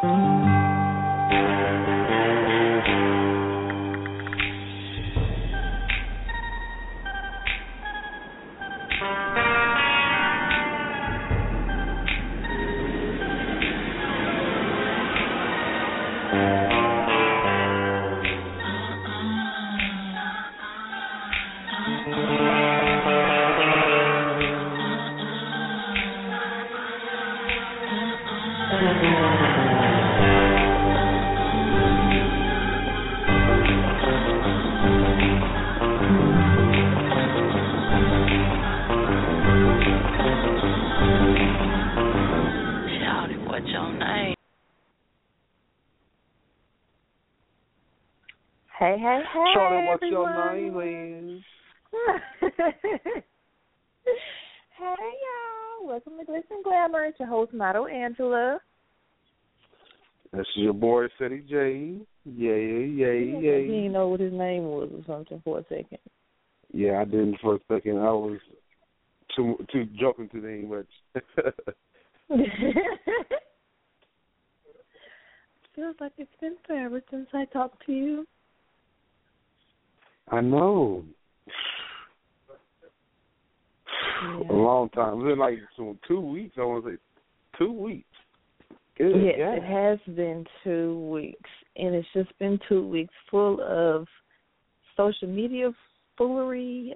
Hey, Charlie, what's everyone. your name is? Hey, y'all. Welcome to Glitz and Glamour. It's your host, Model Angela. This is your boy, City J. Yay. He didn't know what his name was or something for a second. Yeah, I didn't for a second. I was too joking too dang much. Feels like it's been forever since I talked to you. I know. Yeah. A long time. It's been like 2 weeks. I want to say 2 weeks. Good. Yes, yeah. it has been 2 weeks, and it's just been 2 weeks full of social media foolery,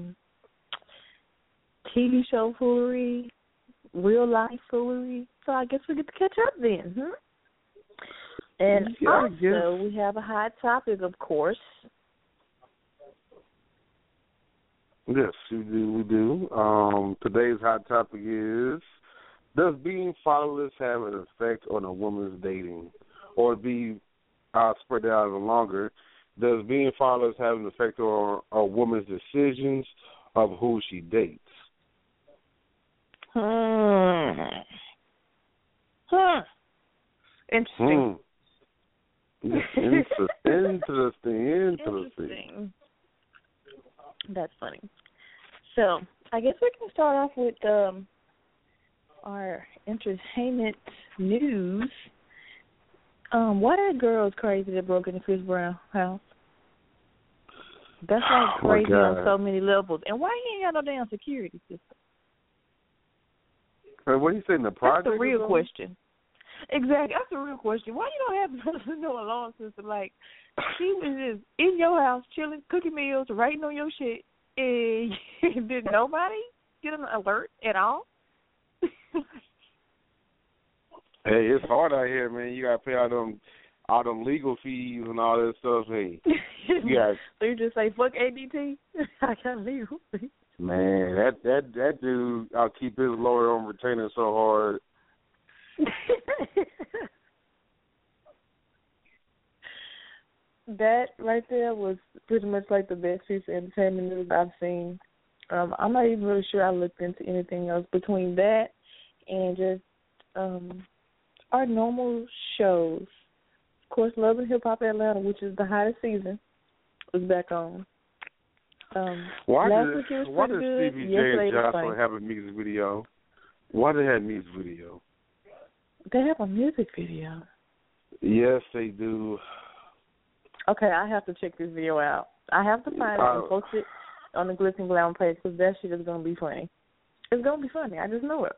TV show foolery, real life foolery. So I guess we get to catch up then, huh? And also, we have a hot topic, of course. Yes, we do. Today's hot topic is, does being fatherless have an effect on a woman's dating? Or I'll spread that out a little longer, does being fatherless have an effect on a woman's decisions of who she dates? Interesting. Interesting. That's funny. So, I guess we can start off with our entertainment news. Why that girl is crazy that broke into Chris Brown's house? That's like crazy on so many levels. And why he ain't got no damn security system? What are you saying, the project? That's the real question. Exactly. That's the real question. Why you don't have no alarm system? Like, she was just in your house, chilling, cooking meals, writing on your shit, and did nobody get an alert at all? Hey, it's hard out here, man. You got to pay all them legal fees and all that stuff. Hey, So you just say, fuck ADT? I got legal fees. Man, that dude, I'll keep his lawyer on retainer so hard. That right there was pretty much like the best piece of entertainment news I've seen. I'm not even really sure I looked into anything else between that and just our normal shows. Of course, Love and Hip Hop Atlanta, which is the hottest season, is back on. Why does Stevie J and Jocelyn have a music video? Why do they have a music video? They have a music video. Yes, they do. Okay, I have to check this video out. I have to find it and post it on the Glitz and Glamour page because that shit is going to be funny. It's going to be funny. I just know it.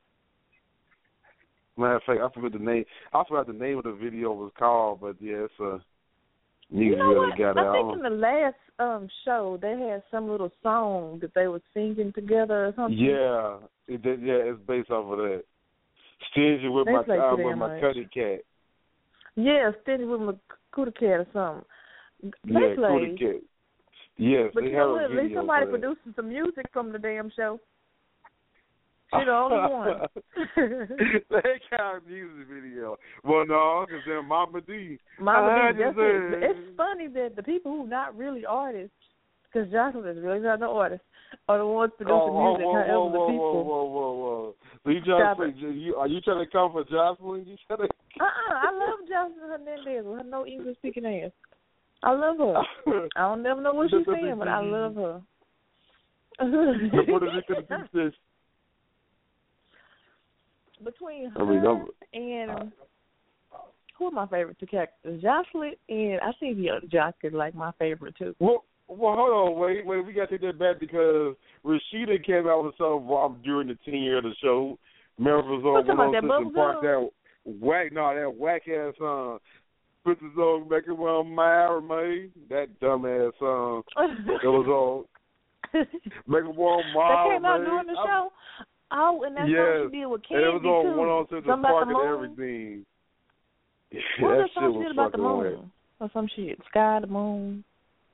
Matter of fact, I forgot the name. I forgot the name of the video was called, but yeah, it's a music video they got out. I think in the last show they had some little song that they were singing together or something. Yeah, it's based off of that. Stingy with my Cuddy Cat. Yeah, Stingy with my Cootie Cat or something. Yeah, Cootie Cat. Yes, but they you have know what? a At least video somebody producing some music from the damn show. She's the only one. They got a music video. Well, no, because they're Mama D. Mama D, it's funny that the people who not really artists, because Jocelyn is really not an artist, are the ones producing music. However, the people. Whoa. So you trying to say, are you trying to come for Jocelyn? I love Jocelyn Hernandez with her no English speaking ass. I love her. I don't never know what she's saying, but I love her. What is it going to do this? Between her and who are my favorite two characters? Jocelyn, and I think Young Jock is like my favorite too. Well, hold on, wait, we got to take that back because Rashida came out with something during the 10 year of the show. Remember it was on 106 and Park, that whack ass song. Put the song back around my man. That dumbass song. It was on. Make it warm, that came out during the show. Oh, and that song she did with Candy and it was on 106 and Park and What everything. was that that song she did about the moon? Or some shit. Sky, the moon.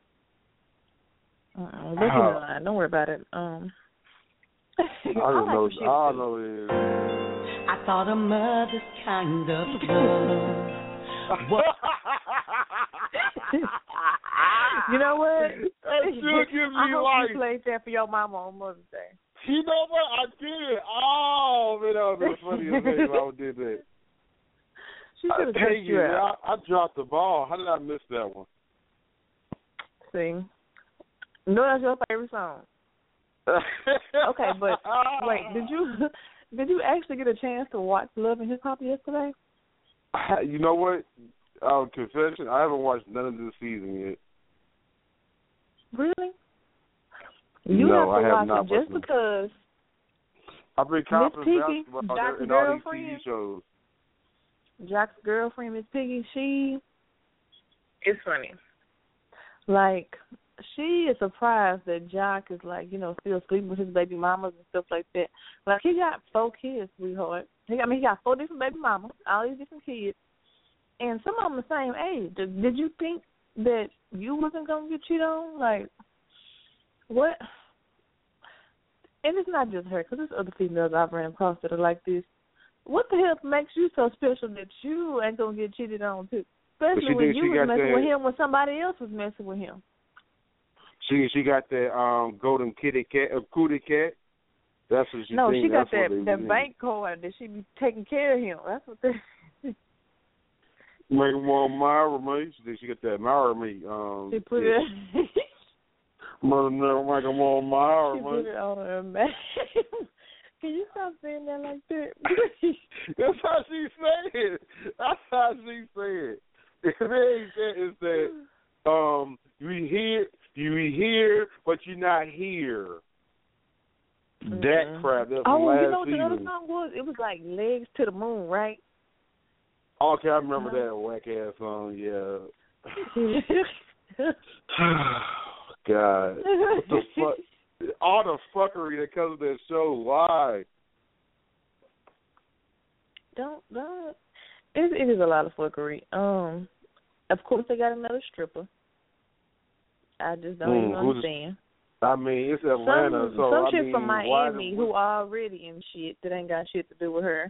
Don't worry about it. I don't know. I don't know what it is. I thought a mother's kind of love. You know what? That sure gives me I hope life. you played that for your mama on Mother's Day. You know what? I did. Oh, man, that would be funny as hell if I did that. She should have taken you out. I dropped the ball. You I miss that one? See. No, that's your favorite song. Okay, but wait, did you actually get a chance to watch Love and Hip Hop yesterday? You know what? Confession, I haven't watched none of this season yet. Really? You no, have to I have watch it just because I've been confident basketball Jock's in all these girlfriend, TV shows. Jock's girlfriend, Miss Piggy, she is funny. Like, she is surprised that Jock is like, still sleeping with his baby mamas and stuff like that. Like, he got 4 kids, sweetheart. He got 4 different baby mamas, all these different kids. And some of them the same age. Did you think that you wasn't going to get cheated on? Like, what? And it's not just her, because there's other females I've ran across that are like this. What the hell makes you so special that you ain't going to get cheated on, too? Especially when you was messing with him when somebody else was messing with him. She got that golden kitty cat, cootie cat. That's what she No, thinks. She got that bank card that she be taking care of him. That's what they... Make him want Myra me. She got that Myra me. She put it... Mother never make him want Myra me. She put it on her back. Can you stop saying that like that? That's how she said. That's how she said. It ain't that. It's that you hear, but you're not here. Mm-hmm. That crap. That's you know what season. the other song was? It was like Legs to the Moon, right? Okay, I remember that whack ass song. Yeah. God, what the fuck? All the fuckery that comes with that show. Why? Don't. It is a lot of fuckery. Of course, they got another stripper. I just don't even understand. I mean, it's Atlanta, some shit from Miami who already in shit that ain't got shit to do with her.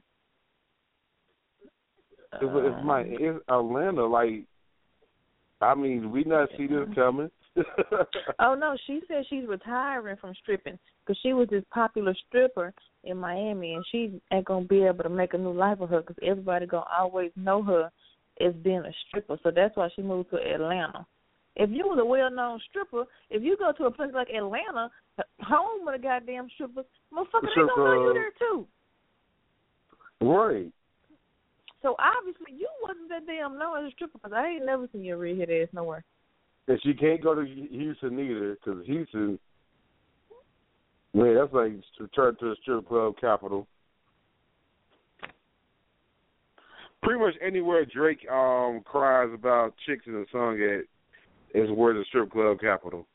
It's Atlanta. Like, I mean, we not see this coming. Oh no, she said she's retiring from stripping because she was this popular stripper in Miami, and she ain't gonna be able to make a new life of her because everybody gonna always know her as being a stripper. So that's why she moved to Atlanta. If you was a well-known stripper, if you go to a place like Atlanta, home of the goddamn strippers, motherfucker, they gonna know you there too. Right. So obviously you wasn't that damn known as a stripper because I ain't never seen your redhead ass nowhere. And she can't go to Houston either because Houston, man, that's like return to the strip club capital. Pretty much anywhere Drake cries about chicks in a song at is where the strip club capital.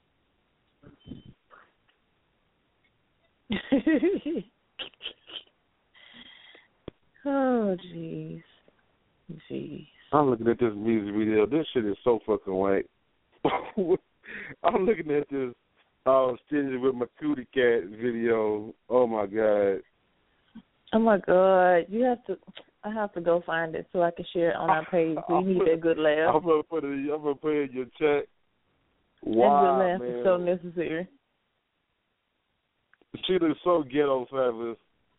Oh, jeez. I'm looking at this music video. This shit is so fucking whack. I'm looking at this Stingy with my cootie cat video. Oh my god. Oh my god. I have to go find it so I can share it on our page. We need that good laugh. I'm gonna put it in your chat. Wow, that good laugh man. is so necessary. She looks so ghetto fabulous.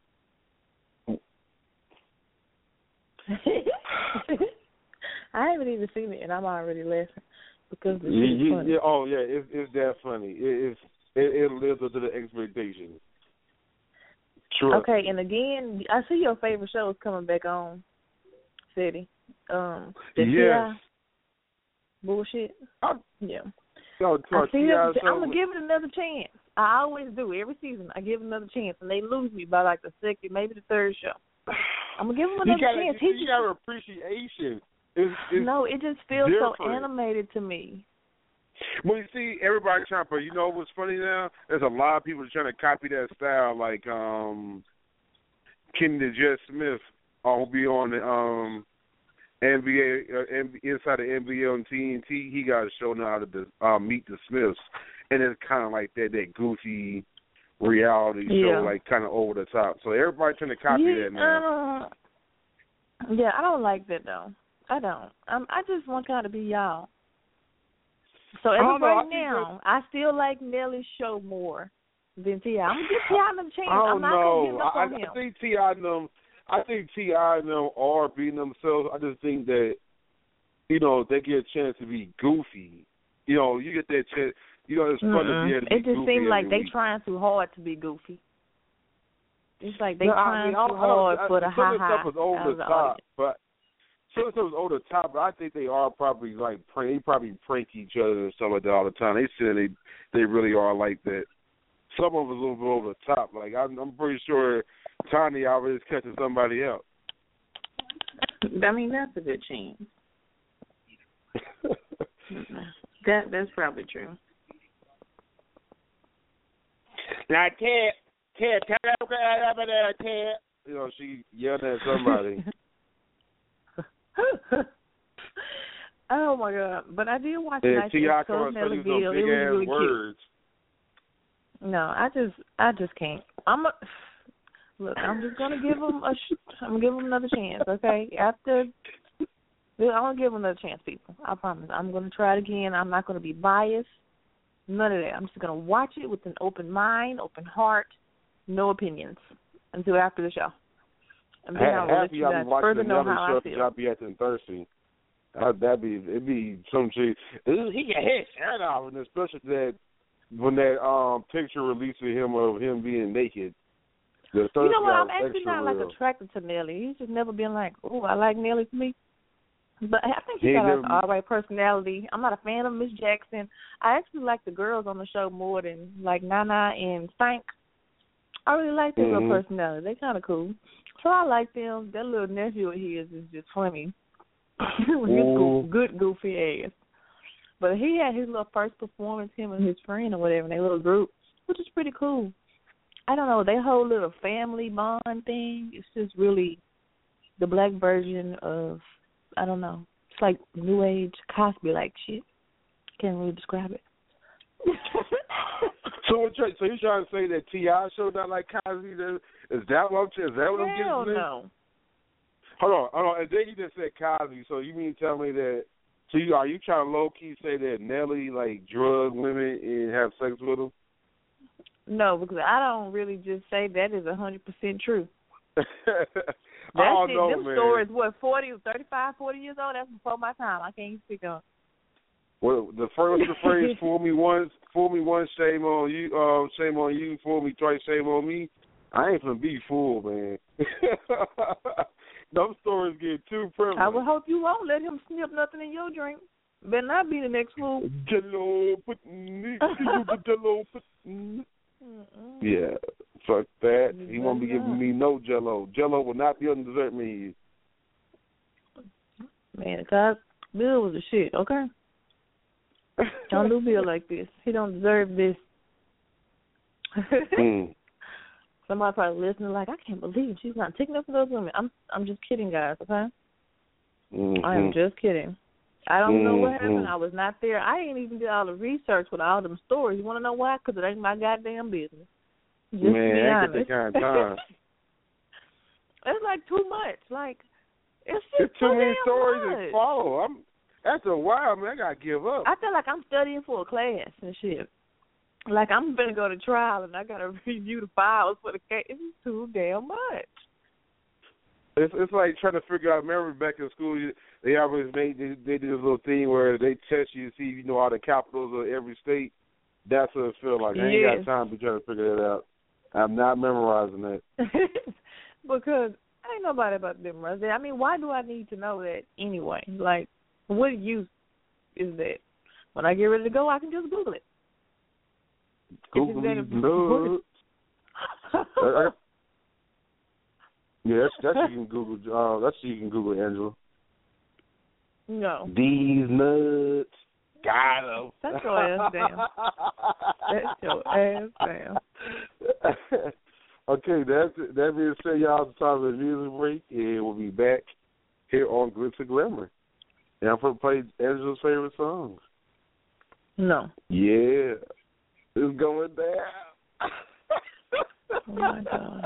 I haven't even seen it, and I'm already laughing because the shit is funny. It's that funny. It lives up to the expectations. True. Okay, and again, I see your favorite show is coming back on, City. The Yes. T.I. bullshit. Yeah. So, I'm T.I. gonna give it another chance. I always do. Every season, I give it another chance, and they lose me by like the second, maybe the third show. I'm gonna give him another chance. You got appreciation. It's no, it just feels different. so animated to me. Well, you see, everybody trying to. You know what's funny now? There's a lot of people trying to copy that style, like Kenny Jet Smith, who'll be on the NBA inside the NBA on TNT. He got a show now to Meet the Smiths, and it's kind of like that goofy reality show, like kind of over the top. So everybody trying to copy that now. I don't like that though. I don't. I just want y'all to be y'all. So as of right now, I still like Nelly's show more than T.I. I'm gonna give T.I. another chance. I'm not gonna give up on him. I think T.I. and them are beating themselves. I just think that, you know, they get a chance to be goofy. You know, you get that chance. You know, it's fun to be able to be goofy. It just seems like they trying too hard to be goofy. It's like they trying too hard for the ha-ha. Some of the stuff is over the top, but some of the stuff is over the top, but I think they are probably like they probably prank each other and stuff like that all the time. They say they really are like that. Some of them is a little bit over the top. Like I'm pretty sure Tanya always catching somebody else. I mean, that's a good chance. That's probably true. Now, Ted, you know, she yelled at somebody. Oh my God! But I did watch Nice Episode Nelly Gill. It was really cute. No, I just can't. I'm just gonna give him I'm gonna give him another chance. Okay, I'm gonna give him another chance, people. I promise. I'm gonna try it again. I'm not gonna be biased. None of that. I'm just gonna watch it with an open mind, open heart, no opinions until after the show. And then I will let you guys further know how I feel. I'll be acting thirsty. It'd be some shit. He got his shirt off, and especially that when that picture released of him being naked. You know what? I'm actually not like attracted to Nelly. He's just never been like, oh, I like Nelly to me. But I think he got an all-right personality. I'm not a fan of Miss Jackson. I actually like the girls on the show more than like Nana and Stank. I really like their little personality. They kind of cool. So I like them. That little nephew of his is just funny. His good goofy ass. But he had his little first performance, him and his friend or whatever, in their little group, which is pretty cool. I don't know, their whole little family bond thing, it's just really the black version of, I don't know, it's like new age Cosby-like shit. Can't really describe it. So you're trying to say that T.I. showed out like Cosby? Is that what I'm getting at? Hell no. Hold on. And then you just said Cosby, so you mean tell me that, are you trying to low-key say that Nelly, like, drug women and have sex with them? No, because I don't really just say that is 100% true. Them stories, 40 years old? That's before my time. I can't even speak on. Well, the phrase "fool me once, shame on you, fool me twice, shame on me." I ain't gonna be fooled, man. Those stories get too prevalent. I would hope you won't let him snip nothing in your drink. Better not be the next fool. Jello, yeah, fuck that. He won't be giving me no Jello. Jello will not be on the dessert menu. Man, because Bill was the shit, okay? Don't do Bill like this. He don't deserve this. Somebody probably listening like, I can't believe she's not taking up for those women. I'm just kidding, guys, okay? I am just kidding. I don't know what happened. I was not there. I ain't even did all the research with all them stories. You want to know why? Because it ain't my goddamn business. Just man, to be honest. Ain't that kind of time. It's like too much. Like, it's too many stories much to follow. After a while, man, I got to give up. I feel like I'm studying for a class and shit. Like, I'm going to go to trial and I got to review the files for the case. It's too damn much. It's like trying to figure out. Remember back in school, they always they did this little thing where they test you to see if you know all the capitals of every state. That's what it feels like. I ain't got time to try to figure that out. I'm not memorizing that. Because ain't nobody about to memorize that. I mean, why do I need to know that anyway? Like, what use is that? When I get ready to go, I can just Google it. Google these nuts. Yeah, that's you can Google. That's you can Google, Angela. No. These nuts. Got 'em. That's your ass down. That's your ass down. Okay, that being said, y'all, it's time for the music break, and we'll be back here on Glitz and Glamour. And I'm going to play Angela's favorite songs. No. Yeah. It's going down. Oh, my God.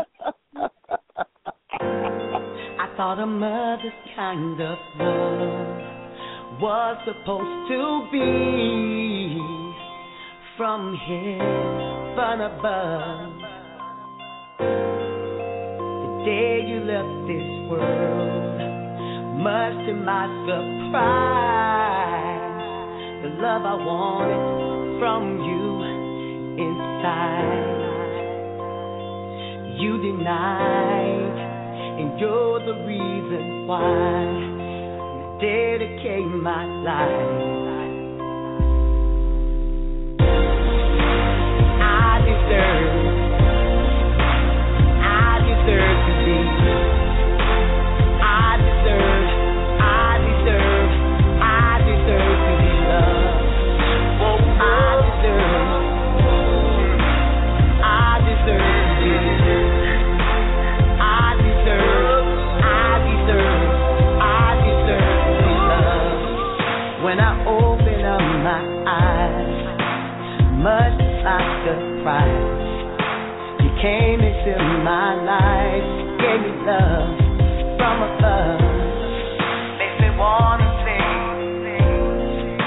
I thought a mother's kind of love was supposed to be from heaven above. The day you left this world, much to my surprise, the love I wanted from you inside, you denied, and you're the reason why I dedicate my life. I deserve to be. I deserve to be loved. I deserve to be. I deserve to be loved. When I open up my eyes, much like surprise, you came into my life, gave me love from above. Makes me wanna sing.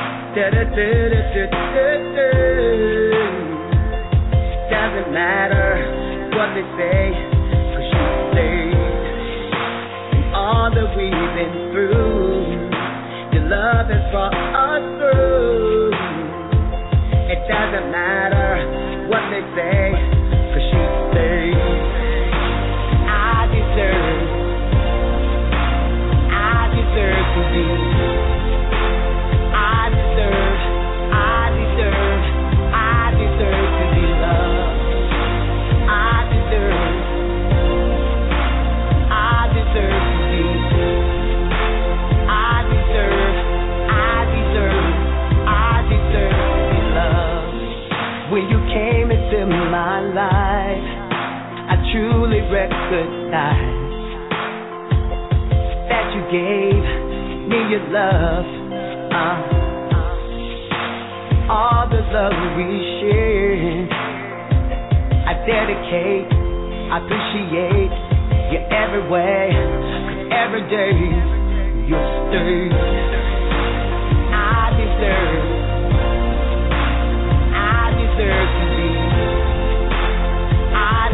Doesn't matter what they say, 'cause you stayed. And all that we've been through, your love has brought us through. It doesn't matter what they say, 'cause you stayed. I deserve to be. I deserve to be loved. I deserve to be. I deserve to be loved. When you came into my life, I truly recognize that you gave me your love. All the love we share, I dedicate, I appreciate you every way, 'cause every day you stay. I deserve to be. I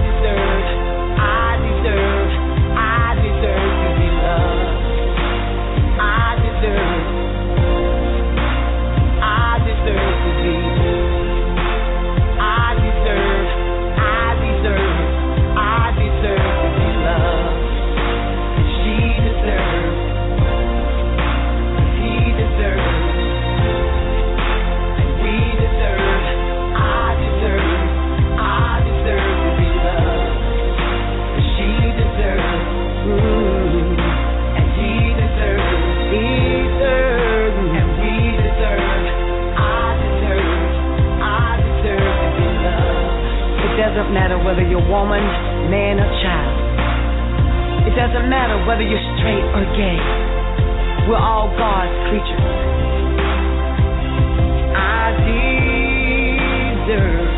deserve to be loved. I deserve to be. I deserve to be loved. She deserves, he deserves, and we deserve. I deserve to be loved. She deserves, and he deserves, and we deserve. I deserve to be loved. It doesn't matter whether you're woman, man, or child. It doesn't matter whether you're straight or gay. We're all God's creatures. I deserve.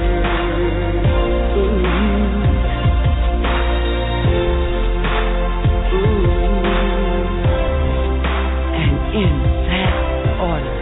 And in that order.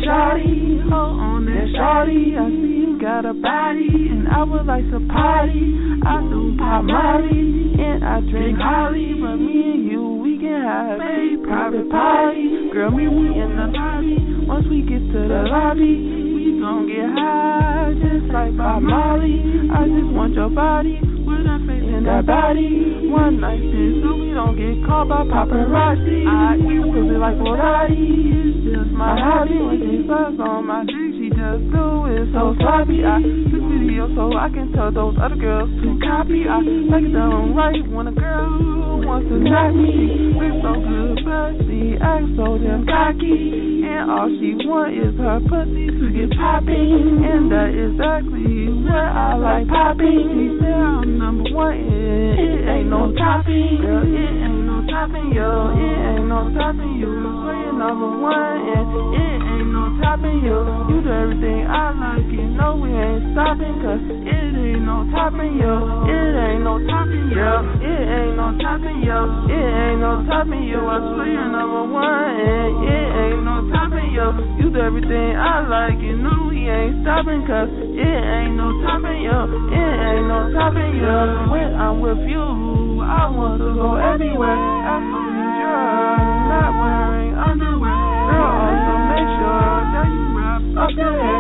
shawty, hold on that shawty. I see you got a body, and I would like to party. I do pop Molly, and I drink Holly, but me and you, we can have a private party. Girl, meet me in the lobby. Once we get to the lobby, we gon' get high, just like Bob Molly. I just want your body, with that face and that body. One night stand, so we don't get caught by paparazzi. I eat pussy like Rodati, it's just my hobby. When she sucks on my dick, she just do it so sloppy. I took video so I can tell those other girls to copy. I like it done right when a girl wants to knock me. We're so good, but she acts so damn cocky, and all she want is her pussy to get popping, and that is exactly what I like popping. She said I'm number one, and it ain't no topping, girl, it ain't no topping, yo, it ain't no topping, you. So you're number one, and it ain't no topping, yo. You do everything I like, you know we ain't stopping, cause it ain't no topping, yo. It ain't no topping, yo. It ain't no topping, yo. It ain't no topping, yo. I swear you're number one, and it ain't no topping, yo. You do everything I like, you know we ain't stopping, cause it ain't no topping, yo. It ain't no topping, yo. When I'm with you, I want to go everywhere. After you're not wearing underwear, girl, also make sure that you wrap up your hair.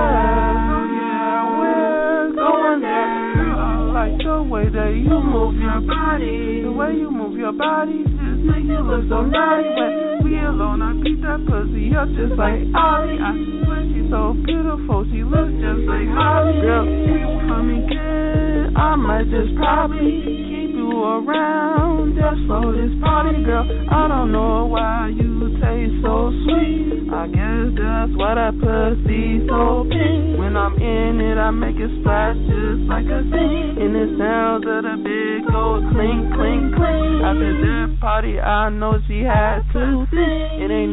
So yeah, we're going there. Girl, I like the way that you move your body. The way you move your body just make you look so naughty. When we alone, I beat that pussy up just like Ollie. I swear she's so beautiful, she looks just like Holly. Girl, if you come and get, I might just probably keep you around just for this party. Girl, I don't know why you taste so sweet. I guess that's why that pussy so pink. When I'm in it, I make it splash just like a thing, and it sounds of the big old clink, clink, clink. After that party, I know she had to think. It ain't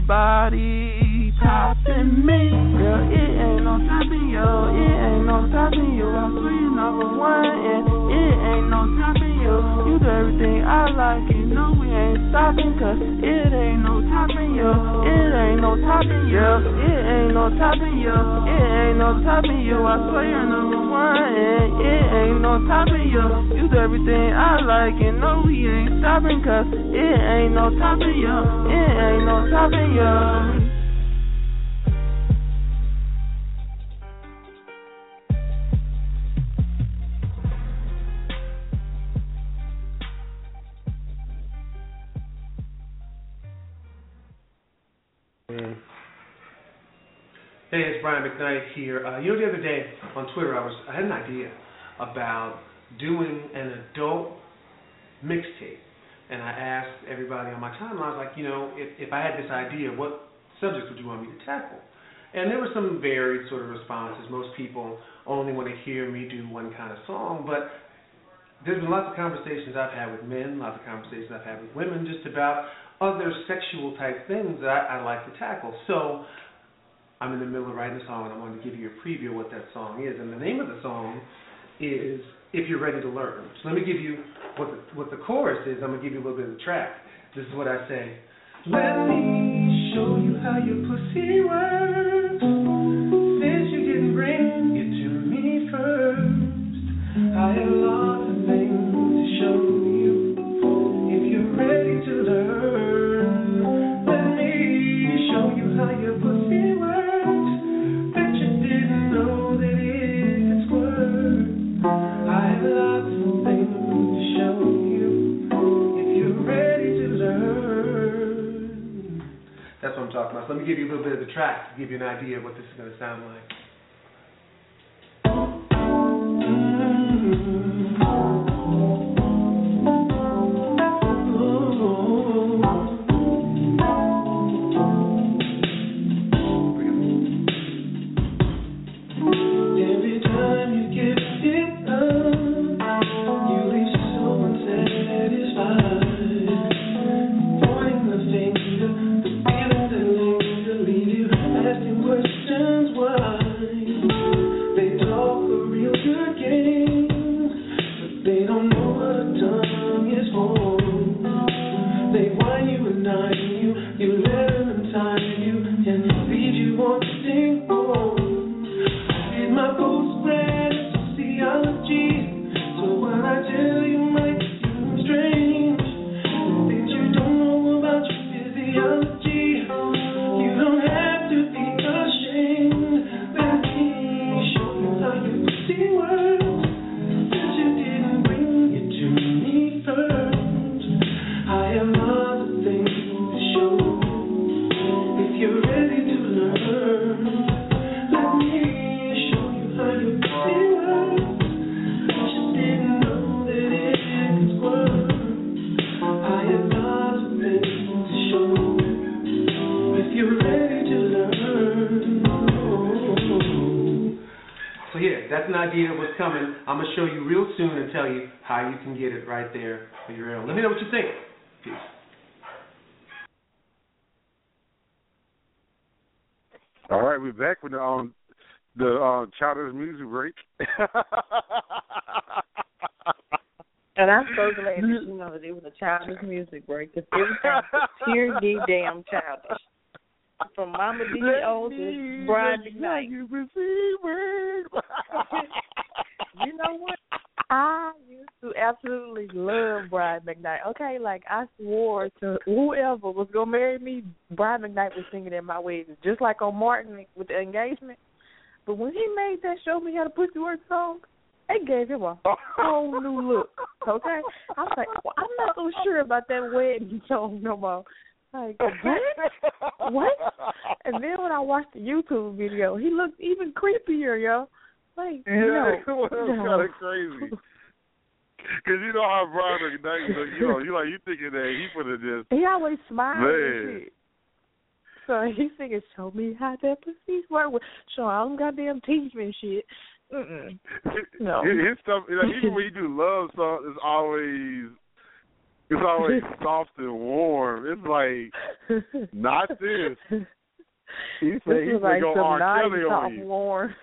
nobody topping me. Girl, it ain't no topping, yo. It ain't no topping, yo. I swear you're number one, and it ain't no topping, yo. You do everything I like, you know we ain't stopping, cause it ain't no topping, yo. It ain't no topping, yo. It ain't no topping, yo. It ain't no topping, yo. I swear you're number one, and it ain't no topping, yo. You do everything I like, you know we ain't stopping, cause it ain't no topping, yo. It ain't no topping, yo. Hey, it's Brian McKnight here. The other day on Twitter, I had an idea about doing an adult mixtape, and I asked everybody on my timeline, I was like, if I had this idea, what subjects would you want me to tackle? And there were some varied sort of responses. Most people only want to hear me do one kind of song, but there's been lots of conversations I've had with men, lots of conversations I've had with women, just about other sexual type things that I like to tackle. So I'm in the middle of writing a song, and I wanted to give you a preview of what that song is. And the name of the song is If You're Ready to Learn. So let me give you what the chorus is. I'm going to give you a little bit of the track. This is what I say. Let me show you how your pussy works. Since you didn't bring it to me first, I have lots of things to show you. If you're ready to learn, let me show you how your pussy works. That's what I'm talking about. So let me give you a little bit of the track to give you an idea of what this is going to sound like. Questions why want to sing more. I did my postgrad sociology, so what I tell you might seem strange. Things you don't know about your physiology. You don't have to be ashamed. Let me show you how you see words that you didn't bring it to me first. I have lots of things to show. If you're ready to learn, let me show you how you see words that you didn't know that it could work. I have lots of things to show. If you're ready to learn. So yeah, that's an idea of what's coming. I'm gonna show you real soon and tell you how you can get it right there for your own. Let me know what you think. Peace. All right, we're back with the childish music break. And I'm so glad that you know that it was a childish music break, because everything was pure damn childish. From Mama D.O. to Brian McKnight. You know what? I used to absolutely love Brian McKnight. Okay, like I swore to whoever was gonna marry me, Brian McKnight was singing at my wedding, just like on Martin with the engagement. But when he made that "Show Me How to Pussy Work" song, it gave him a whole new look. Okay, I was like, well, I'm not so sure about that wedding song no more. Like, what? And then when I watched the YouTube video, he looked even creepier, yo. Like, yeah, it was kind of crazy. Because you know how Brian McKnight look, you thinking that he put it just... He always smiles and shit. So he's singing, "Show me how that pussy's work." So I don't goddamn teach me shit. Mm-mm. No. His stuff, even when you do love songs, it's always soft and warm. It's like, not this. He said he's like going to go R. Kelly on you. Warm.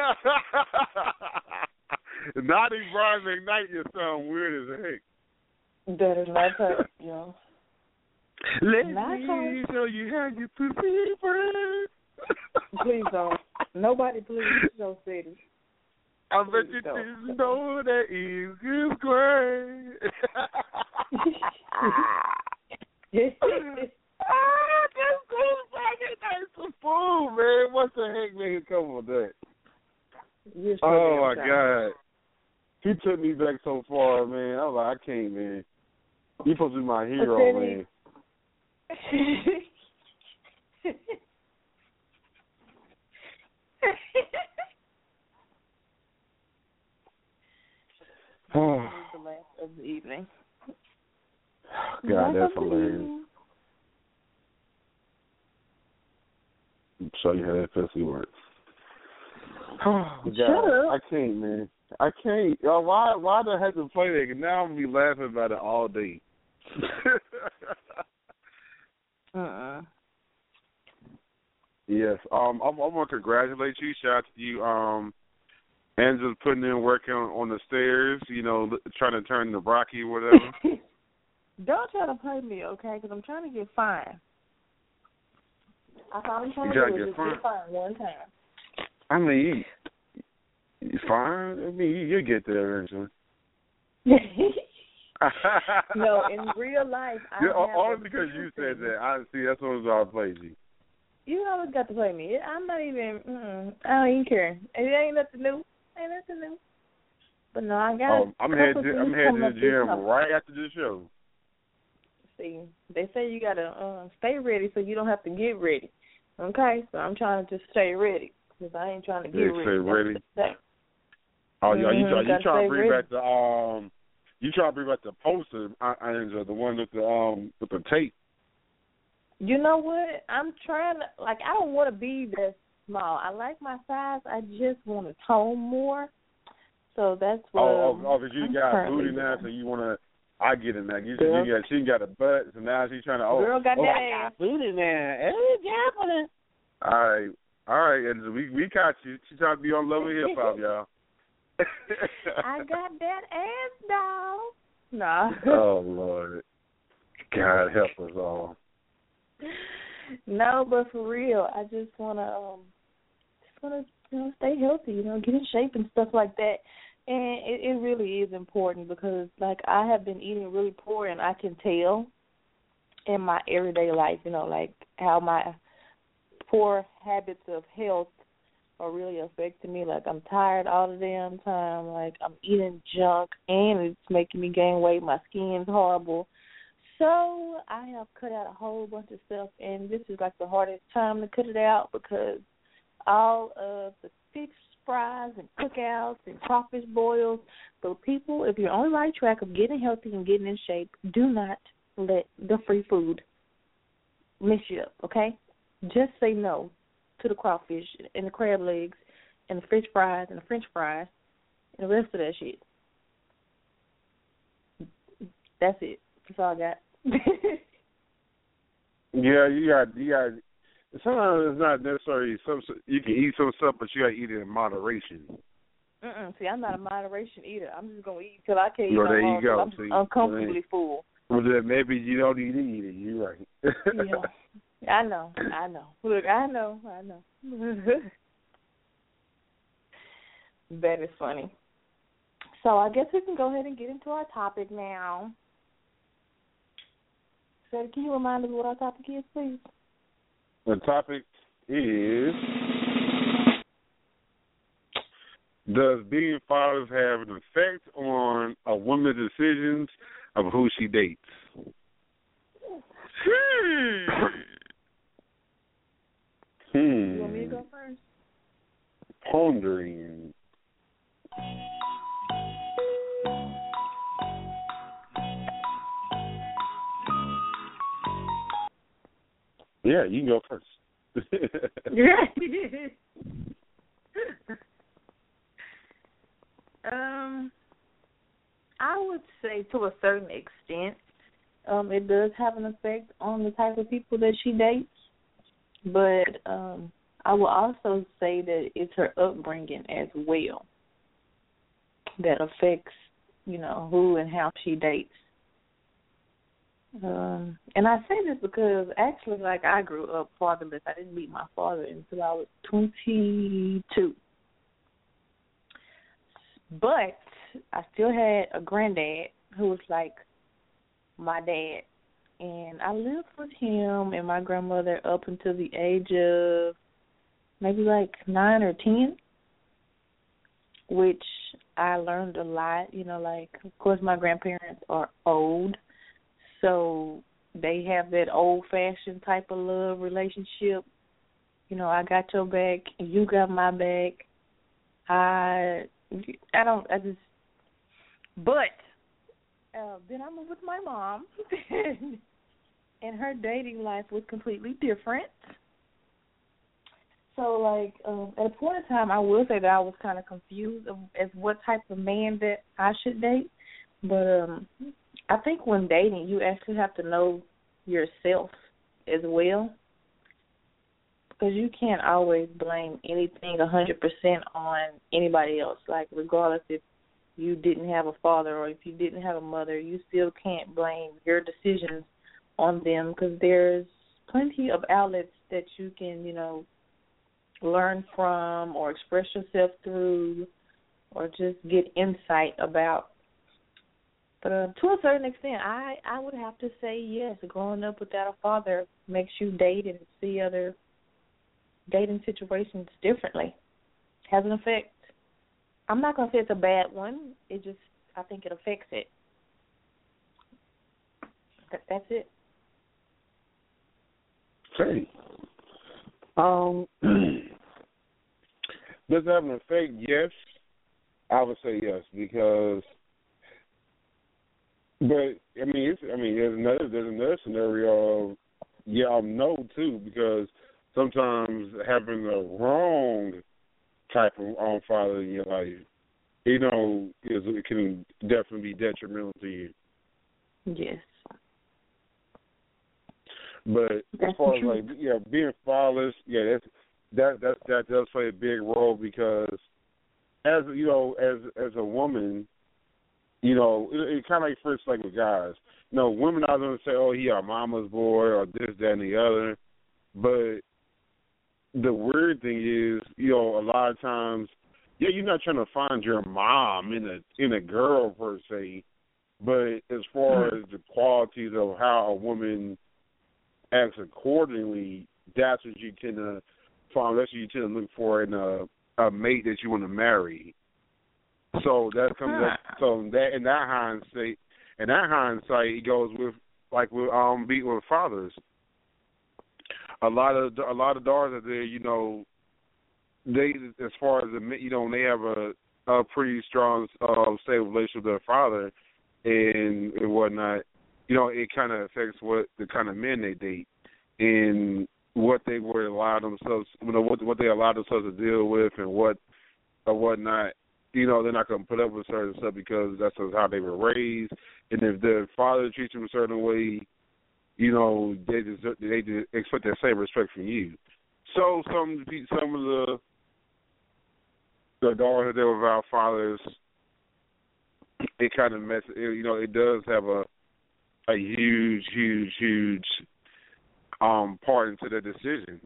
Naughty Brian McKnight, you sound weird as heck. That is not her, yo. Let me show you how you pussy works. Please don't. Nobody please don't say this. I bet you didn't know that is great. That's a fool, man. What the heck made him come with that? Oh, my God. He took me back so far, man. I was like, I can't, man. You're supposed to be my hero, man. The last of the evening. God, that's hilarious. Show you how that pussy works. Oh, God, I can't, man. I can't. Why do I have to play that? Because now I'm going to be laughing about it all day. Yes. I want to congratulate you. Shout out to you. Angela's putting in work on the stairs, trying to turn the Brocky or whatever. Don't try to play me, okay? Because I'm trying to get fine. I thought I'm trying to get fine one time. I mean, you fine? I mean, you'll get there eventually. No, in real life, only because you said that. Honestly, that's what I played you. You always got to play me. I'm not even. I don't even care. It ain't nothing new. But no, I got. I'm heading to the gym right after this show. See, they say you gotta stay ready so you don't have to get ready. Okay, so I'm trying to just stay ready because I ain't trying to get ready. Stay ready. Oh yeah, you trying to bring back the You try to bring back the poster, Angela, the one with the tape. You know what? I'm trying to, I don't want to be that small. I like my size. I just want to tone more. So that's what. Because you got booty now, so you want to. I get it now. She got a butt, so now she's trying to. Girl got that ass. Booty now. All right, Angela, we caught you. She trying to be on Love and Hip Hop, y'all. I got that ass, dog. Nah. Oh, Lord. God help us all. No, but for real, I just wanna stay healthy, get in shape and stuff like that. And it really is important because like I have been eating really poor and I can tell in my everyday life, like how my poor habits of health are really affecting me. Like I'm tired all the damn time, like I'm eating junk and it's making me gain weight, my skin's horrible. So I have cut out a whole bunch of stuff, and this is like the hardest time to cut it out because all of the fish fries and cookouts and crawfish boils. So people, if you're on the right track of getting healthy and getting in shape, do not let the free food mess you up, okay? Just say no to the crawfish and the crab legs and the fish fries and the french fries and the rest of that shit. That's it. That's all I got. Yeah, you got. Sometimes it's not necessarily you can eat some stuff, but you gotta eat it in moderation. See, I'm not a moderation eater. I'm just gonna eat till I can't eat no there more. You go. I'm just uncomfortably full. Well, then maybe you don't need to eat it. You're right. Yeah, I know. Look, I know. That is funny. So I guess we can go ahead and get into our topic now. So can you remind us what our topic is, please? The topic is, does being fathers have an effect on a woman's decisions of who she dates? You want me to go first? Pondering. Yeah, you can go first. I would say to a certain extent, it does have an effect on the type of people that she dates. But I will also say that it's her upbringing as well that affects, who and how she dates. And I say this because actually, like, I grew up fatherless. I didn't meet my father until I was 22. But I still had a granddad who was like my dad. And I lived with him and my grandmother up until the age of maybe like 9 or 10, which I learned a lot. Like, of course, my grandparents are old, so they have that old-fashioned type of love relationship. I got your back, you got my back. But then I moved with my mom, and her dating life was completely different. So, like, at a point in time, I will say that I was kind of confused as what type of man that I should date. But I think when dating, you actually have to know yourself as well, because you can't always blame anything 100% on anybody else. Like, regardless if you didn't have a father or if you didn't have a mother, you still can't blame your decisions on them, because there's plenty of outlets that you can, learn from or express yourself through or just get insight about. But to a certain extent, I would have to say yes, growing up without a father makes you date and see other dating situations differently. Has an effect. I'm not going to say it's a bad one. I think it affects it. That's it. Okay. Does it have an effect? Yes. I would say yes, because, but there's another scenario of no too, because sometimes having the wrong type of father in your life, it can definitely be detrimental to you. Yes. But as far as being fatherless, that does play a big role, because as a woman, it kind of like first, like with guys, women are going to say, oh, he our mama's boy or this, that, and the other. But the weird thing is, you know, a lot of times, yeah, you're not trying to find your mom in a girl per se, but as far as the qualities of how a woman acts accordingly, that's what you tend to find. That's what you tend to look for in a mate that you want to marry. So that comes up. So that in that hindsight, it goes with being with fathers. A lot of daughters out there, you know, they, as far as the, you know, they have a pretty strong stable relationship with their father and whatnot. You know, it kind of affects what the kind of men they date and what they were allowed themselves, you know, what they allow themselves to deal with and what or whatnot. You know, they're not going to put up with certain stuff because that's how they were raised. And if their father treats them a certain way, you know, they expect that same respect from you. So some of the daughters that were without fathers, it kind of you know, it does have a huge part into their decision.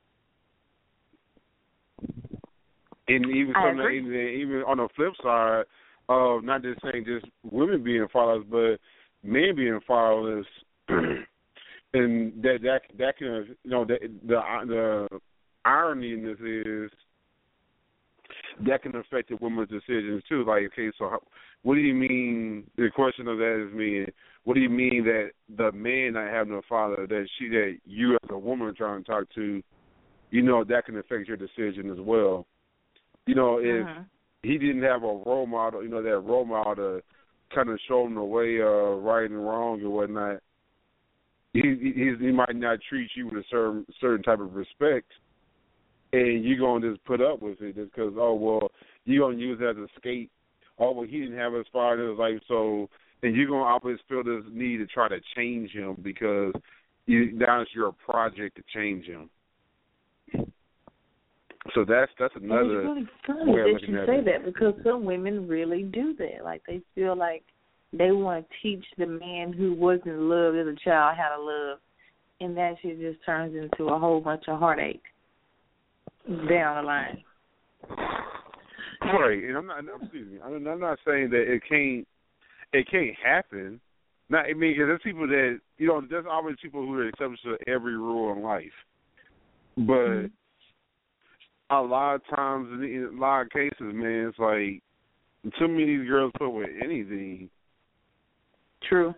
And even even on the flip side of not just saying just women being fathers, but men being fathers, and that can, you know, the irony in this is that can affect a woman's decisions too. Like, okay, so what do you mean? The question of that is meaning, what do you mean that the man not having a father, that you as a woman are trying to talk to, you know, that can affect your decision as well. You know, if he didn't have a role model, you know, that role model to kind of show him the way of right and wrong and whatnot, he might not treat you with a certain type of respect, and you're going to just put up with it just because, oh, well, you're going to use it as a skate. Oh, well, he didn't have his father in his life, so, and you're going to always feel this need to try to change him because now it's your project to change him. So that's another. And it's really funny that you say that because some women really do that. Like they feel like they want to teach the man who wasn't loved as a child how to love, and that shit just turns into a whole bunch of heartache down the line. Right, and I'm not saying that it can't happen. Not, I mean, 'cause there's people that, you know, there's always people who are exceptions to every rule in life, but a lot of times, in a lot of cases, man, it's like too many of these girls put with anything. True.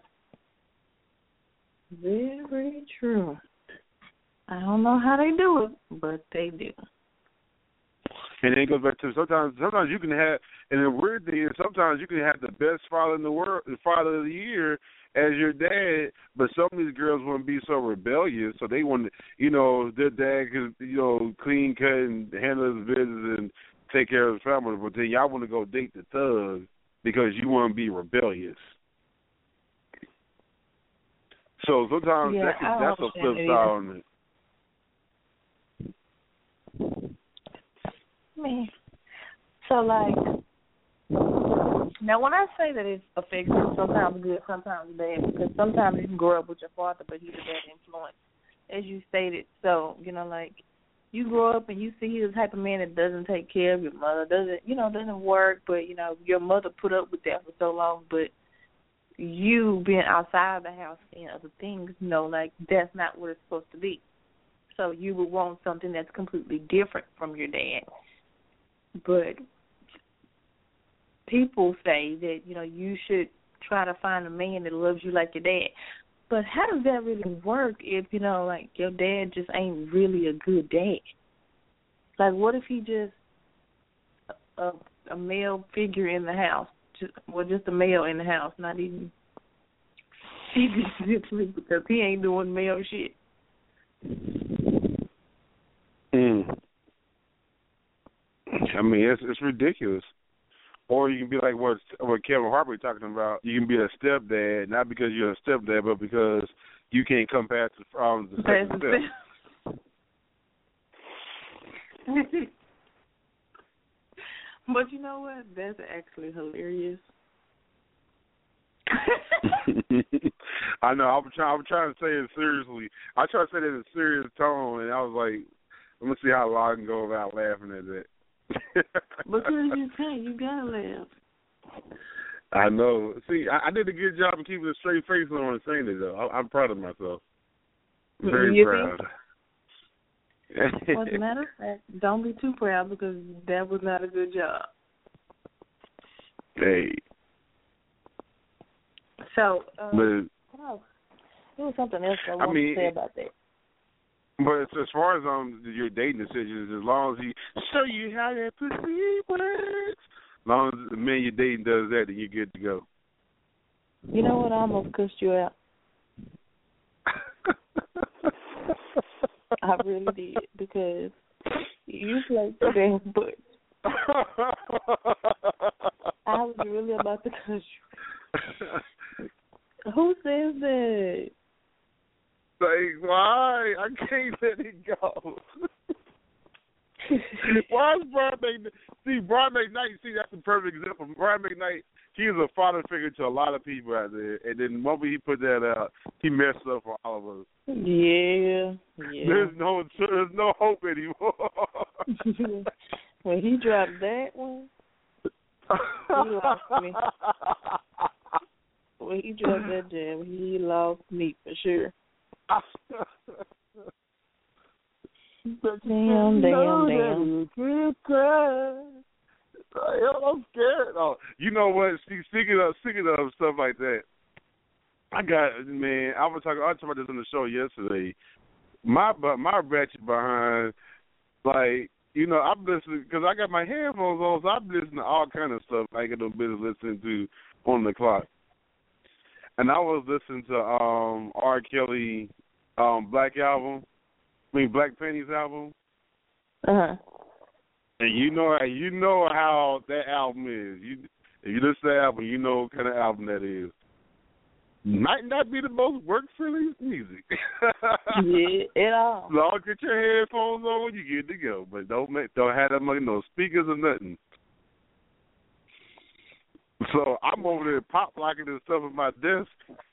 Very true. I don't know how they do it, but they do. And then it goes back to sometimes you can have, and the weird thing is sometimes you can have the best father in the world, the father of the year, as your dad, but some of these girls want to be so rebellious, so they want to, you know, their dad can, you know, clean cut and handle his business and take care of his family, but then y'all want to go date the thug because you want to be rebellious. So sometimes that's a flip side on it. Man, so like, now when I say that it affects you, sometimes good, sometimes bad, because sometimes you can grow up with your father, but he's a bad influence, as you stated. So, you know, like, you grow up and you see he's the type of man that doesn't take care of your mother, doesn't work, but, you know, your mother put up with that for so long, but you being outside of the house seeing other things, you know, like, that's not what it's supposed to be. So you would want something that's completely different from your dad. But people say that, you know, you should try to find a man that loves you like your dad. But how does that really work if, you know, like your dad just ain't really a good dad? Like, what if he just a male figure in the house, just a male in the house, not even physically, because he ain't doing male shit. I mean, it's ridiculous. Or you can be like what Kevin Harper talking about. You can be a stepdad, not because you're a stepdad, but because you can't come past the second step. But you know what? That's actually hilarious. I know. I'm trying to say it seriously. I try to say it in a serious tone, and I was like, let me see how long I can go without laughing at that. Because you can't. You gotta laugh. I know. See, I did a good job of keeping a straight face on and saying it, though. I'm proud of myself. Very proud. Well, as a matter of fact, don't be too proud because that was not a good job. Hey. So, but, there was something else I wanted to say about that. But as far as your dating decisions, as long as he show you how that pussy works, as long as the man you're dating does that, then you're good to go. You know what? I almost cussed you out. I really did, because you played the damn butt. I was really about to cuss you. Who says that? Like, why? I can't let it go. Why is Brian McKnight? See, Brian McKnight, that's the perfect example. Brian McKnight, he is a father figure to a lot of people out there. And then the moment he put that out, he messed up for all of us. Yeah. There's no hope anymore. When he dropped that one, he lost me. When he dropped that jam, he lost me for sure. Damn. I'm scared. Oh, you know what? Speaking of stuff like that, I was talking about this on the show yesterday. My ratchet behind, like, you know, I'm listening because I got my headphones on, so I'm listening to all kind of stuff I ain't got no business listening to on the clock. And I was listening to R. Kelly Black Panties album. Uh-huh. And you know how that album is. If you listen to that album, you know what kind of album that is. Might not be the most work-friendly music. Yeah, at all. So get your headphones on when you get to go, but don't have that much no speakers or nothing. So I'm over there pop locking and stuff at my desk.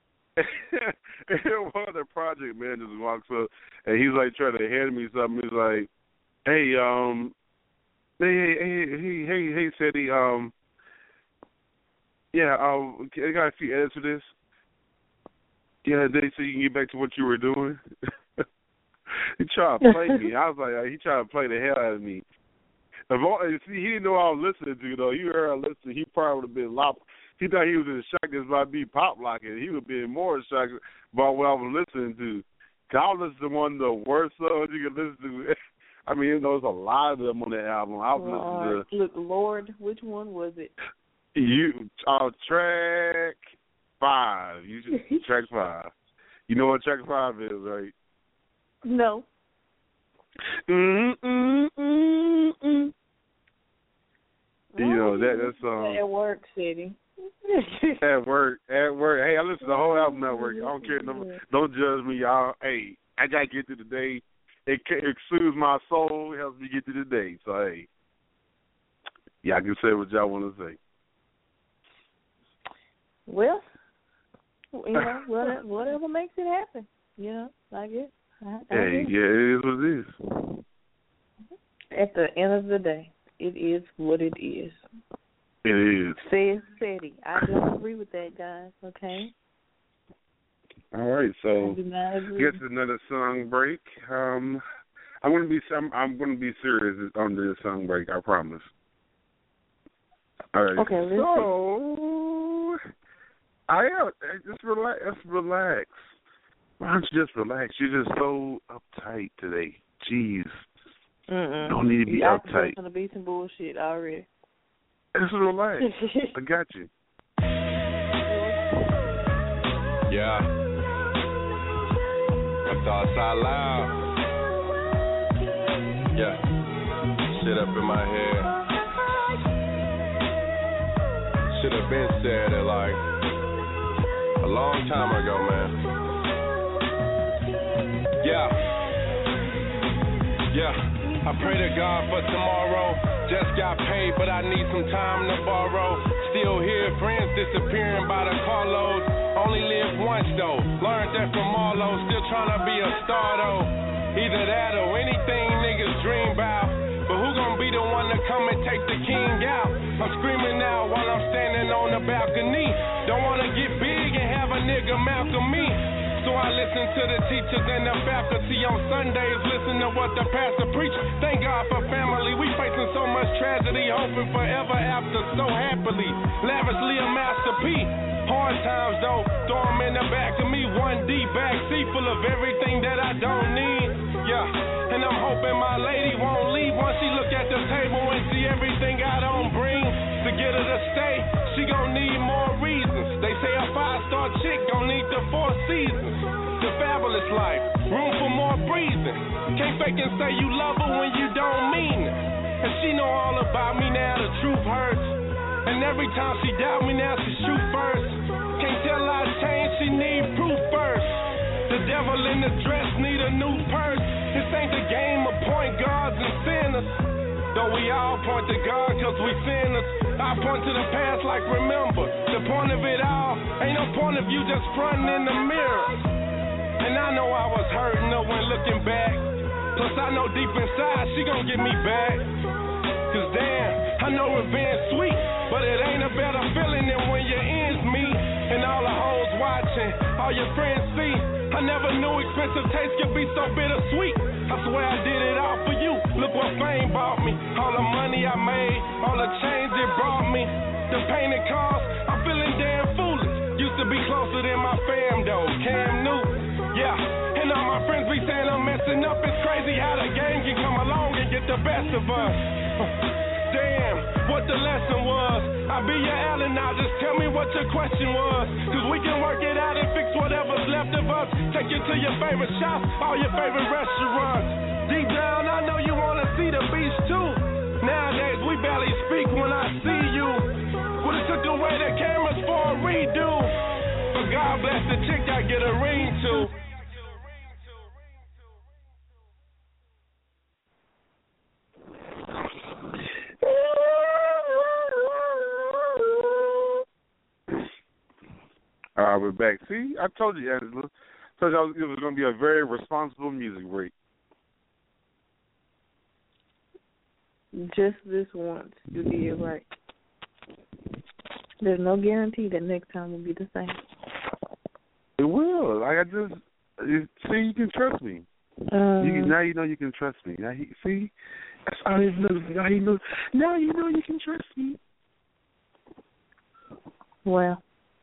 And one of the project managers walks up and he's like trying to hand me something. He's like, hey, Ceddy, I got a few edits for this. Yeah, they so you can get back to what you were doing. He tried to play me. I was like, he tried to play the hell out of me. See, he didn't know what I was listening to, though. You heard I listening, he probably would have been he thought he was in shock just by me pop locking. He would have been more in shock about what I was listening to. Cause I was listening to one of the worst songs you could listen to. I mean, there's a lot of them on that album. I was listening to. Look, Lord, which one was it? Track 5. Track 5. You know what track 5 is, right? No. You know that song. At work, City. At work. Hey, I listen to the whole album at work. I don't care. Don't judge me, y'all. Hey, I gotta get through the day. It soothes my soul. It helps me get through the day. So hey, y'all can say what y'all want to say. Well, you know, whatever makes it happen. You know, I guess. Hey, yeah, it is what it is. At the end of the day, it is what it is. It is. Says Ceddy. I don't agree with that, guys. Okay. All right, so I do not agree. Guess another song break. I'm gonna be serious on this song break. I promise. All right. Okay. So just relax. Relax. Why don't you just relax? You're just so uptight today. Jeez. Don't need to be uptight. It's gonna be some bullshit already. Just relax. I got you. Yeah. My thoughts out loud. Yeah. Shit up in my head. Should have been said it like a long time ago, man. Yeah. I pray to God for tomorrow. Just got paid, but I need some time to borrow. still here, friends disappearing by the carloads. Only live once though, learned that from Marlo. Still trying to be a star though. Either that or anything niggas dream about. But who gon' be the one to come and take the king out? I'm screaming out while I'm standing on the balcony. Don't wanna get big and have a nigga Malcolm me. So I listen to the teachers and the faculty on Sundays. Listen to what the pastor preach. Thank God for family. We facing so much tragedy, hoping forever after so happily. Lavishly a Master P. Hard times though, throw 'em in the back of me. 1D backseat full of everything that I don't need. Yeah, and I'm hoping my lady won't leave once she look at the table and see everything I don't bring. To get her to stay, she gon' need more reasons. They say a 5-star chick gon' need the 4 seasons. The fabulous life, room for more breathing. Can't fake and say you love her when you don't mean it. And she know all about me now, the truth hurts. And every time she doubt me now, she shoot first. Can't tell I changed, she need proof first. The devil in the dress need a new purse. This ain't the game of point guards and sinners. Though we all point to God cause we sinners. I point to the past like remember. The point of it all ain't no point of you just fronting in the mirror. And I know I was hurting her when looking back. Plus I know deep inside she gon' get me back. Cause damn, I know revenge sweet, but it ain't a better feeling than when your ends meet. And all the hoes watching, all your friends see. I never knew expensive taste could be so bittersweet. I swear I did it all for you. Look what fame bought me. All the money I made, all the change it brought me. The pain it cost, I'm feeling damn foolish. Used to be closer than my fam though, Cam Newton. Yeah, and all my friends be saying I'm messing up. It's crazy how the game can come along and get the best of us. Damn, what the lesson was. I'll be your ally now, just tell me what your question was. Cause we can work it out and fix whatever's left of us. Take you to your favorite shop, all your favorite restaurants. Deep down, I know you wanna see the beach too. Nowadays, we barely speak when I see you. Would've took away the cameras for a redo. But God bless the chick I get a ring to. All right, we're back. See, I told you, Angela. I told you it was going to be a very responsible music break. Just this once, you did it right. There's no guarantee that next time will be the same. It will. Like see, you can trust me. Now you know you can trust me. See, that's all it looks like. Now you know you can trust me. Well.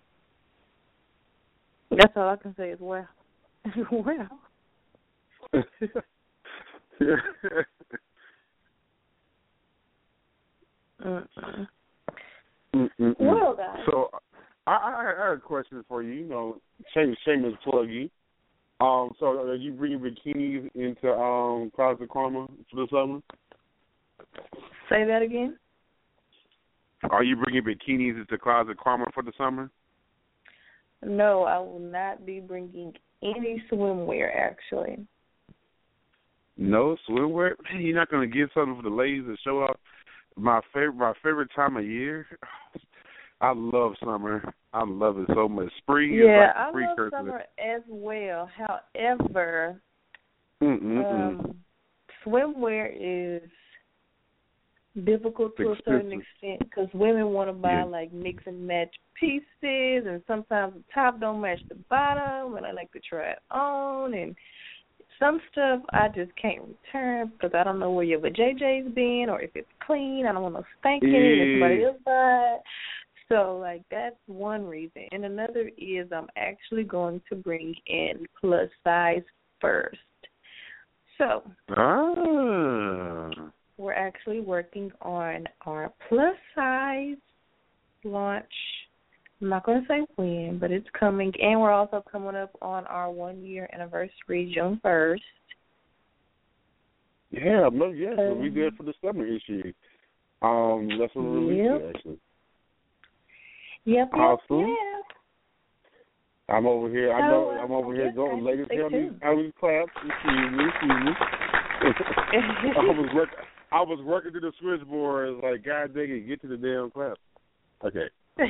That's all I can say is wow. Wow. Well, guys. So, I had a question for you. You know, shameless plug you. So are you bringing bikinis into Closet Karma for the summer? Say that again. Are you bringing bikinis into Closet Karma for the summer? No, I will not be bringing any swimwear, actually. No swimwear? Man, you're not going to get something for the ladies to show up? My favorite time of year? I love summer. I love it so much. Spring is like the precursor. I love summer as well. However, swimwear is difficult to a certain extent because women want to buy like mix and match pieces, and sometimes the top don't match the bottom, and I like to try it on, and some stuff I just can't return because I don't know where your vajayjay's been or if it's clean. I don't want no stanking if somebody else buy it. So, like, that's one reason. And another is I'm actually going to bring in plus size first. So, we're actually working on our plus size launch. I'm not going to say when, but it's coming. And we're also coming up on our 1-year anniversary, June 1st. Yeah, we did for the summer issue. That's what we're releasing, actually. Yep. I'm over here. I'm over here going, ladies. I was clap. Excuse me. I was working through the switchboard. Like, God dang it, get to the damn clap. Okay.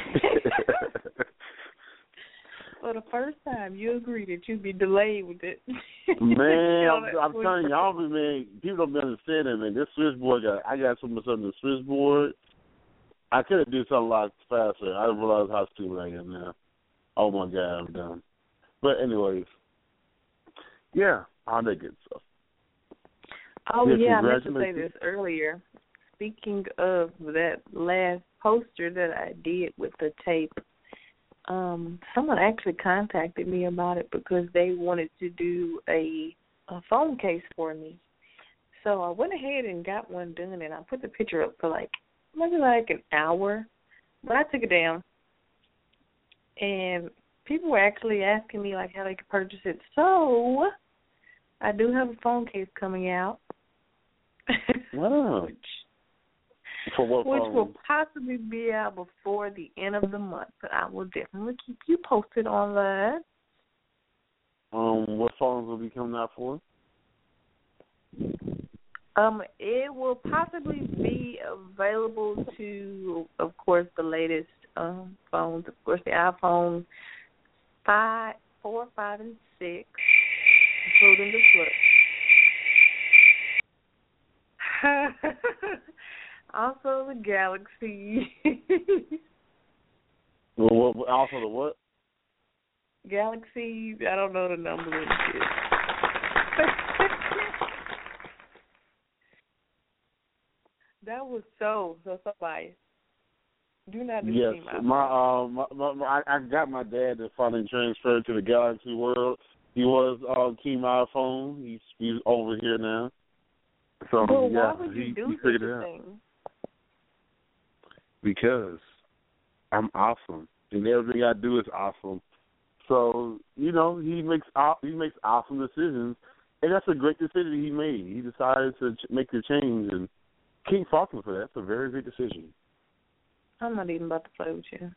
For the first time, you agree that you'd be delayed with it. Man, I'm telling you, y'all, man, people don't understand that, man. This switchboard I got so much on the switchboard. I could have did something a lot faster. I didn't realize how stupid I am now. Oh my God, I'm done. But anyways, yeah, all that good stuff. Oh yeah, I meant to say this earlier. Speaking of that last poster that I did with the tape, someone actually contacted me about it because they wanted to do a phone case for me. So I went ahead and got one done, and I put the picture up for maybe an hour. But I took it down, and people were actually asking me how they could purchase it. So I do have a phone case coming out. Wow. For what which phone? Will possibly be out before the end of the month, but I will definitely keep you posted on that. What phones will be coming out for? It will possibly be available to, of course, the latest phones. Of course, the iPhone 5, 4, 5, and 6, including the Flip. Also the Galaxy. Also the what? Galaxy, I don't know the number of it. That was so biased. Do not Yes, I got my dad to finally transfer to the Galaxy world. He was Team iPhone. He's over here now. So well, yeah, why would you do he figured such it a out. thing? Because I'm awesome, and everything I do is awesome. So he makes awesome decisions, and that's a great decision he made. He decided to make the change, and keep faulting for that. That's a very big decision. I'm not even about to play with you.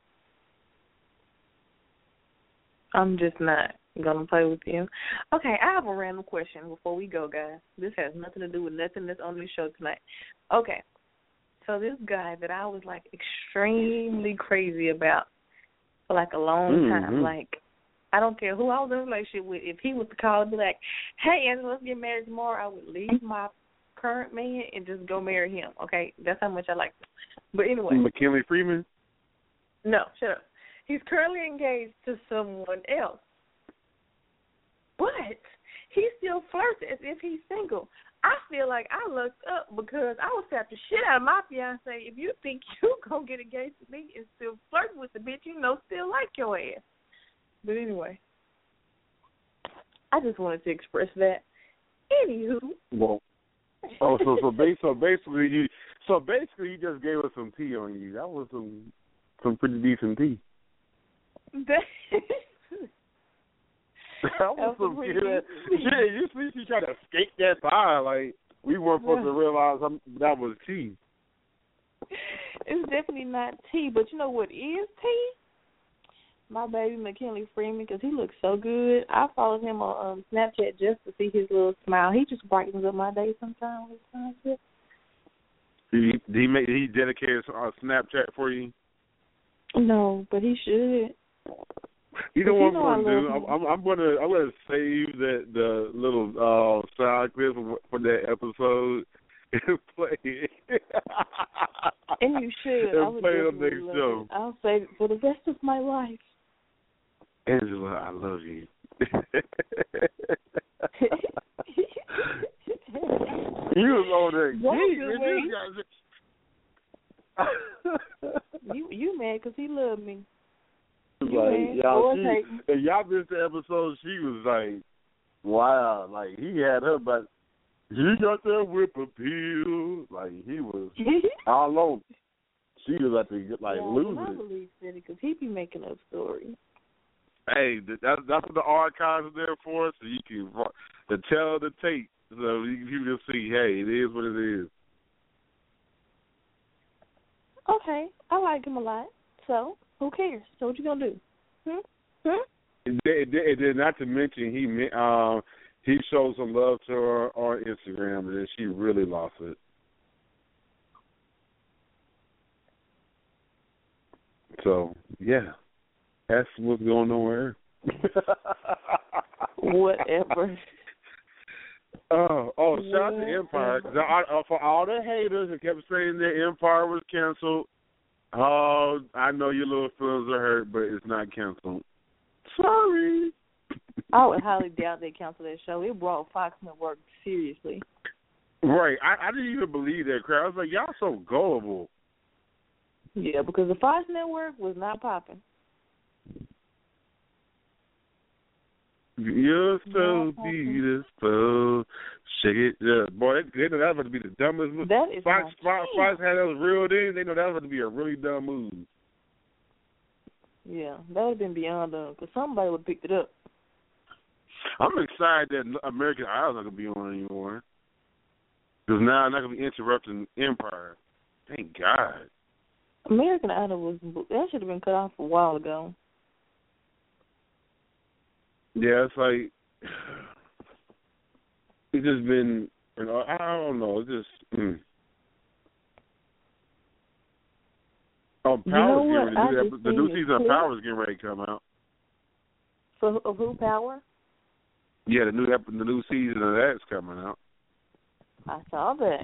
I'm just not going to play with you. Okay, I have a random question before we go, guys. This has nothing to do with nothing that's on the show tonight. Okay, so this guy that I was, extremely crazy about for, a long time, I don't care who I was in a relationship with, if he was to call and be like, hey, Angela, let's get married tomorrow, I would leave my current man and just go marry him, okay? That's how much I like him. But anyway. McKinley Freeman? No, shut up. He's currently engaged to someone else. But he still flirts as if he's single. I feel like I looked up because I would slap the shit out of my fiance if you think you going to get engaged to me and still flirt with the bitch still like your ass. But anyway, I just wanted to express that. Anywho. Well, so basically you just gave us some tea on you. That was some pretty decent tea. That was some good. Yeah, you see, she tried to escape that by we weren't supposed to realize that was tea. It's definitely not tea, but you know what is tea? My baby McKinley Freeman, because he looks so good. I followed him on Snapchat just to see his little smile. He just brightens up my day sometimes. He dedicated Snapchat for you? No, but he should. You know what I'm gonna do? I'm gonna save the little sound clip for that episode and play it. And you should. And play it on next show. I'll save it for the rest of my life. Angela, I love you. You was on that. You mad because he loved me. Y'all missed the episode. She was like, wow, he had her, but he got that whip appeal. He was all alone. She was at the losing. I believe it because he be making up stories. Hey, that's what the archives are there for, so you can tell the tape, so you can see, hey, it is what it is. Okay, I like him a lot. So who cares? So what you gonna do? And then not to mention he showed some love to her on Instagram, and then she really lost it. So, yeah, that's what's going on here. Whatever. Shout out to Empire. For all the haters that kept saying that Empire was canceled, I know your little feelings are hurt, but it's not canceled. Sorry. I would highly doubt they canceled that show. It brought Fox Network seriously. Right. I didn't even believe that crowd. I was like, y'all so gullible. Yeah, because the Fox Network was not popping. You're so beautiful. Shake it. Yeah. Boy, they know that was about to be the dumbest move. That is Fox had those reeled in. They know that was about to be a really dumb move. Yeah, that would have been beyond them, because somebody would have picked it up. I'm excited that American Idol's not going to be on anymore. Because now I'm not going to be interrupting Empire. Thank God. American Idol that should have been cut off a while ago. Yeah, it's like, it's just been, I don't know, it's just, Power's the new season of Power is getting ready to come out. So, of who, Power? Yeah, the new season of that's coming out. I saw that.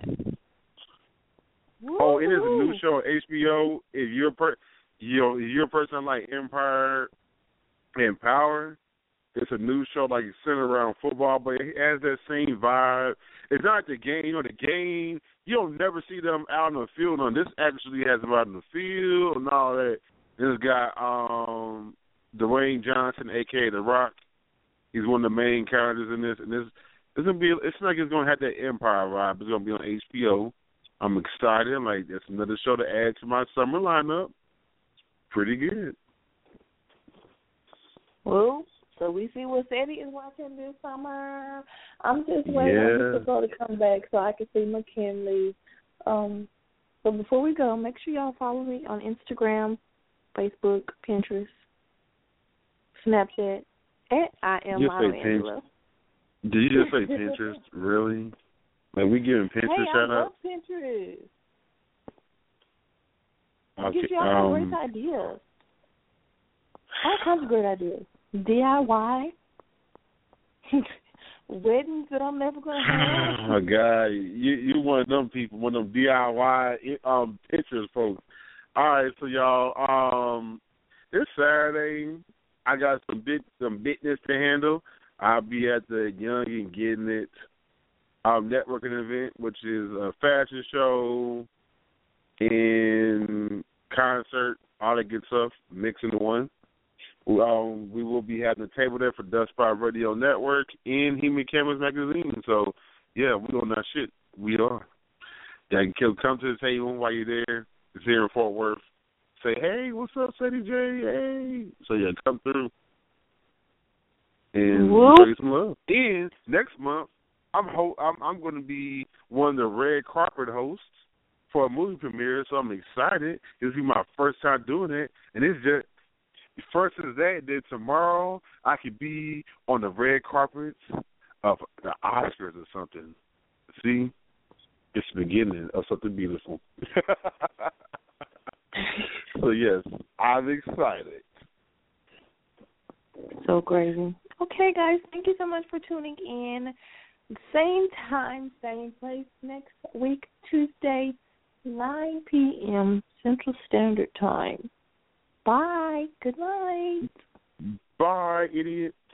Oh, it is a new show on HBO. If you're a person like Empire and Power, it's a new show like it's centered around football, but it has that same vibe. It's not the game. The game, you don't never see them out in the field. No, this actually has them out in the field and all that. This guy, Dwayne Johnson, a.k.a. The Rock, he's one of the main characters in this. And it's gonna be. It's like it's gonna have that Empire vibe. It's gonna be on HBO. I'm excited. I'm like, that's another show to add to my summer lineup. Pretty good. Well, so we see what Sadie is watching this summer. I'm just waiting on Mr. Go to come back so I can see McKinley. But before we go, make sure y'all follow me on Instagram, Facebook, Pinterest, Snapchat, at I am Model Angela. Did you just say Pinterest? Really? Like, we giving Pinterest shout out? I love Pinterest. It gives you all great ideas. All kinds of great ideas. DIY. Weddings that I'm never going to have. Oh, my God. You one of them people, one of them DIY Pinterest folks. All right, so y'all, this Saturday, I got some business to handle. I'll be at the Young and Getting It networking event, which is a fashion show and concert, all that good stuff, mixed into one. We will be having a table there for Dustspot Radio Network and Human Cameras Magazine. So, yeah, we're doing that shit. We are. Yeah, you can come to the table while you're there. It's here in Fort Worth. Say, hey, what's up, Sadie J? Hey. So, yeah, come through and show you some love. And next month, I'm going to be one of the red carpet hosts for a movie premiere, so I'm excited. This will be my first time doing it, and it's just first is that. Then tomorrow I could be on the red carpets of the Oscars or something. See, it's the beginning of something beautiful. So yes, I'm excited. So crazy. Okay, guys, thank you so much for tuning in. Same time, same place next week, Tuesday, 9 p.m. Central Standard Time. Bye. Good night. Bye, idiot.